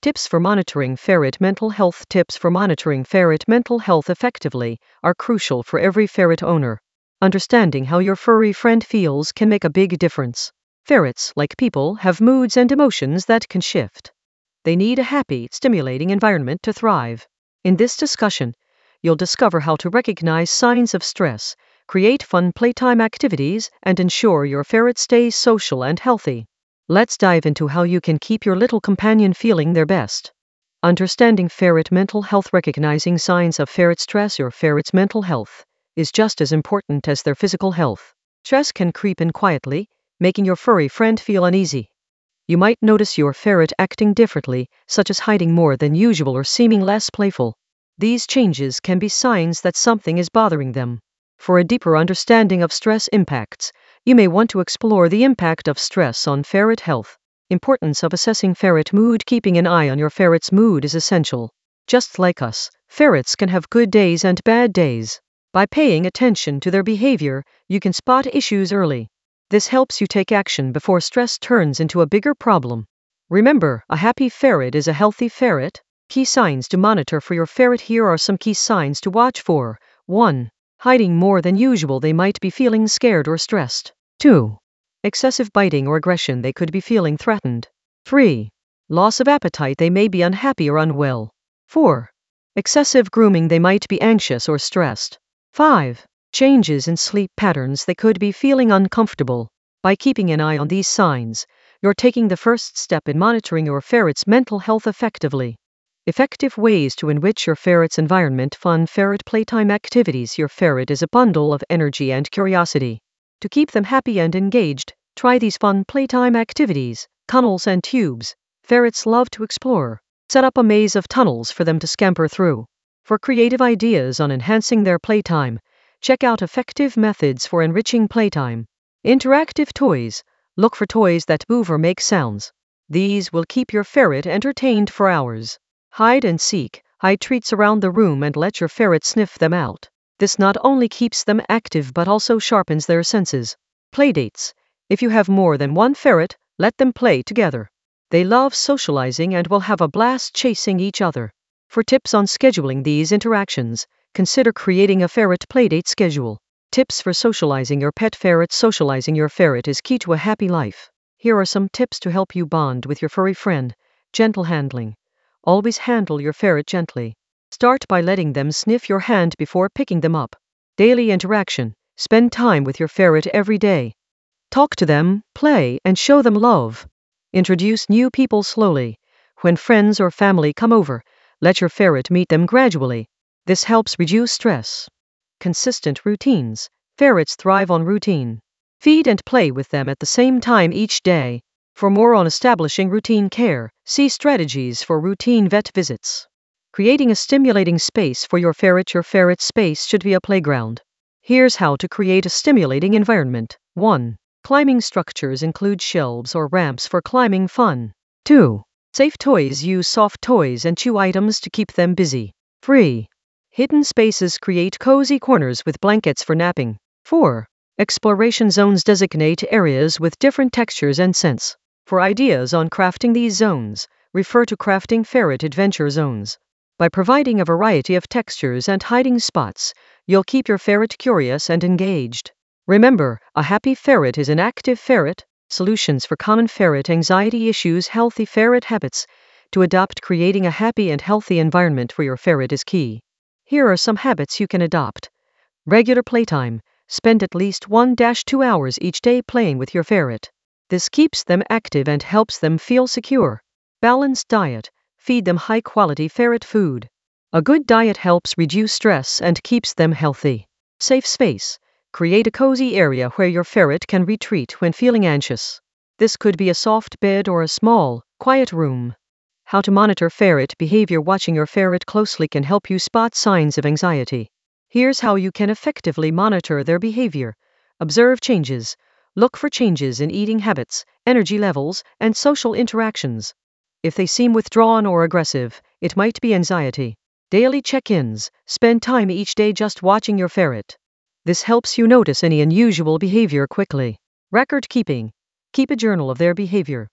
Tips for monitoring ferret mental health. Tips for monitoring ferret mental health effectively are crucial for every ferret owner. Understanding how your furry friend feels can make a big difference. Ferrets, like people, have moods and emotions that can shift. They need a happy, stimulating environment to thrive. In this discussion, you'll discover how to recognize signs of stress, create fun playtime activities, and ensure your ferret stays social and healthy. Let's dive into how you can keep your little companion feeling their best. Understanding ferret mental health. Recognizing signs of ferret stress. Your ferret's mental health is just as important as their physical health. Stress can creep in quietly, making your furry friend feel uneasy. You might notice your ferret acting differently, such as hiding more than usual or seeming less playful. These changes can be signs that something is bothering them. For a deeper understanding of stress impacts, you may want to explore the impact of stress on ferret health. Importance of assessing ferret mood. Keeping an eye on your ferret's mood is essential. Just like us, ferrets can have good days and bad days. By paying attention to their behavior, you can spot issues early. This helps you take action before stress turns into a bigger problem. Remember, a happy ferret is a healthy ferret. Key signs to monitor for your ferret. Here are some key signs to watch for. 1. Hiding more than usual. They might be feeling scared or stressed. 2. Excessive biting or aggression. They could be feeling threatened. 3. Loss of appetite. They may be unhappy or unwell. 4. Excessive grooming. They might be anxious or stressed. 5. Changes in sleep patterns. They could be feeling uncomfortable. By keeping an eye on these signs, you're taking the first step in monitoring your ferret's mental health effectively. Effective ways to enrich your ferret's environment. Fun ferret playtime activities. Your ferret is a bundle of energy and curiosity. To keep them happy and engaged, try these fun playtime activities. Tunnels and tubes. Ferrets love to explore. Set up a maze of tunnels for them to scamper through. For creative ideas on enhancing their playtime, check out effective methods for enriching playtime. Interactive toys. Look for toys that move or make sounds. These will keep your ferret entertained for hours. Hide and seek. Hide treats around the room and let your ferret sniff them out. This not only keeps them active but also sharpens their senses. Playdates. If you have more than one ferret, let them play together. They love socializing and will have a blast chasing each other. For tips on scheduling these interactions, consider creating a ferret playdate schedule. Tips for socializing your pet ferret. Socializing your ferret is key to a happy life. Here are some tips to help you bond with your furry friend. Gentle handling. Always handle your ferret gently. Start by letting them sniff your hand before picking them up. Daily interaction. Spend time with your ferret every day. Talk to them, play, and show them love. Introduce new people slowly. When friends or family come over, let your ferret meet them gradually. This helps reduce stress. Consistent routines. Ferrets thrive on routine. Feed and play with them at the same time each day. For more on establishing routine care, see strategies for routine vet visits. Creating a stimulating space for your ferret. Your ferret's space should be a playground. Here's how to create a stimulating environment. 1. Climbing structures include shelves or ramps for climbing fun. 2. Safe toys. Use soft toys and chew items to keep them busy. 3. Hidden spaces. Create cozy corners with blankets for napping. 4. Exploration zones. Designate areas with different textures and scents. For ideas on crafting these zones, refer to Crafting Ferret Adventure Zones. By providing a variety of textures and hiding spots, you'll keep your ferret curious and engaged. Remember, a happy ferret is an active ferret. Solutions for common ferret anxiety issues. Healthy ferret habits. To adopt creating a happy and healthy environment for your ferret is key. Here are some habits you can adopt. Regular playtime. Spend at least 1-2 hours each day playing with your ferret. This keeps them active and helps them feel secure. Balanced diet. Feed them high-quality ferret food. A good diet helps reduce stress and keeps them healthy. Safe space. Create a cozy area where your ferret can retreat when feeling anxious. This could be a soft bed or a small, quiet room. How to monitor ferret behavior. Watching your ferret closely can help you spot signs of anxiety. Here's how you can effectively monitor their behavior. Observe changes. Look for changes in eating habits, energy levels, and social interactions. If they seem withdrawn or aggressive, it might be anxiety. Daily check-ins. Spend time each day just watching your ferret. This helps you notice any unusual behavior quickly. Record keeping. Keep a journal of their behavior.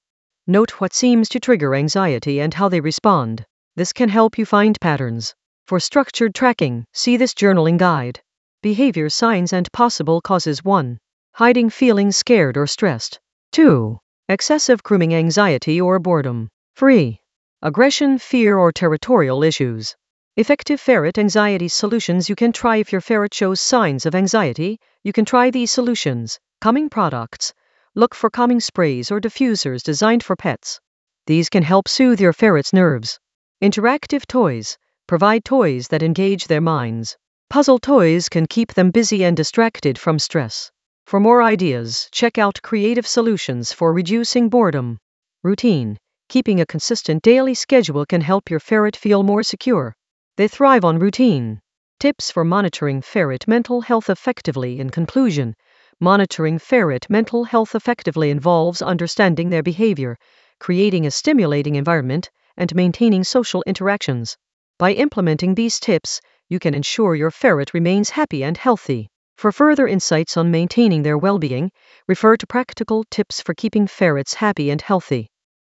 Note what seems to trigger anxiety and how they respond. This can help you find patterns. For structured tracking, see this journaling guide. Behavior signs and possible causes. 1. Hiding feeling scared or stressed. 2. Excessive grooming anxiety or boredom. 3. Aggression, fear, or territorial issues. Effective ferret anxiety solutions. You can try if your ferret shows signs of anxiety. You can try these solutions. Calming products. Look for calming sprays or diffusers designed for pets. These can help soothe your ferret's nerves. Interactive toys. Provide toys that engage their minds. Puzzle toys can keep them busy and distracted from stress. For more ideas, check out creative solutions for reducing boredom. Routine. Keeping a consistent daily schedule can help your ferret feel more secure. They thrive on routine. Tips for monitoring ferret mental health effectively. In conclusion, monitoring ferret mental health effectively involves understanding their behavior, creating a stimulating environment, and maintaining social interactions. By implementing these tips, you can ensure your ferret remains happy and healthy. For further insights on maintaining their well-being, refer to Practical Tips for Keeping Ferrets Happy and Healthy.